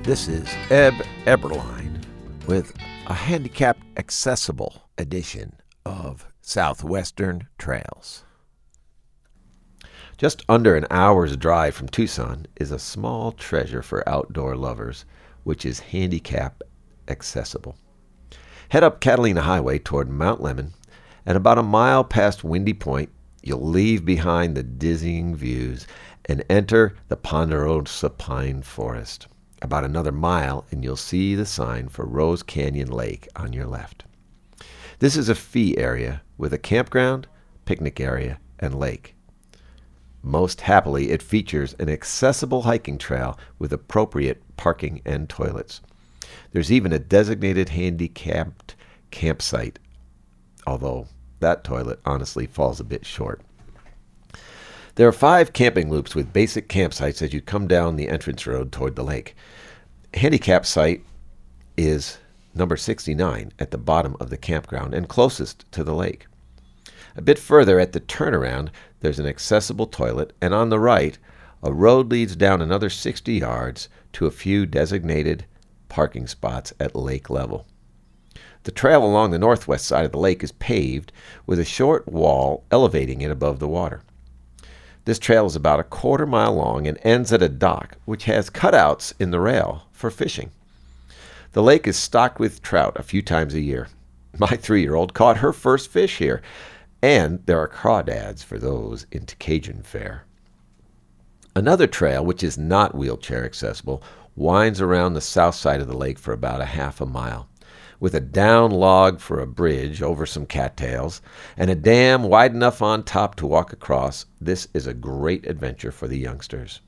This is Eb Eberline with a handicapped accessible edition of Southwestern Trails. Just under an hour's drive from Tucson is a small treasure for outdoor lovers, which is handicap accessible. Head up Catalina Highway toward Mount Lemmon, and about a mile past Windy Point, you'll leave behind the dizzying views and enter the Ponderosa Pine Forest. About another mile, and you'll see the sign for Rose Canyon Lake on your left. This is a fee area with a campground, picnic area, and lake. Most happily, it features an accessible hiking trail with appropriate parking and toilets. There's even a designated handicapped campsite, although that toilet honestly falls a bit short. There are 5 camping loops with basic campsites as you come down the entrance road toward the lake. Handicap site is number 69 at the bottom of the campground and closest to the lake. A bit further at the turnaround, there's an accessible toilet, and on the right, a road leads down another 60 yards to a few designated parking spots at lake level. The trail along the northwest side of the lake is paved with a short wall elevating it above the water. This trail is about a quarter mile long and ends at a dock, which has cutouts in the rail for fishing. The lake is stocked with trout a few times a year. My 3-year-old caught her first fish here, and there are crawdads for those into Cajun fare. Another trail, which is not wheelchair accessible, winds around the south side of the lake for about a half a mile, with a down log for a bridge over some cattails and a dam wide enough on top to walk across. This is a great adventure for the youngsters.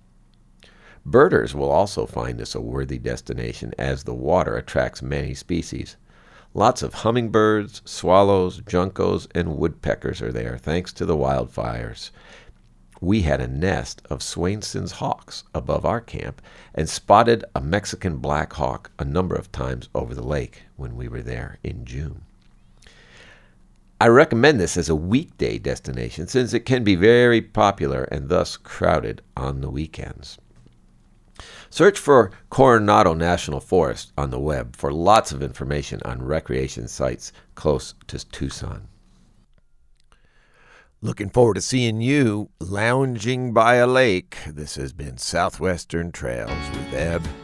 Birders will also find this a worthy destination as the water attracts many species. Lots of hummingbirds, swallows, juncos, and woodpeckers are there thanks to the wildfires. We had a nest of Swainson's hawks above our camp and spotted a Mexican black hawk a number of times over the lake when we were there in June. I recommend this as a weekday destination since it can be very popular and thus crowded on the weekends. Search for Coronado National Forest on the web for lots of information on recreation sites close to Tucson. Looking forward to seeing you lounging by a lake. This has been Southwestern Trails with Eb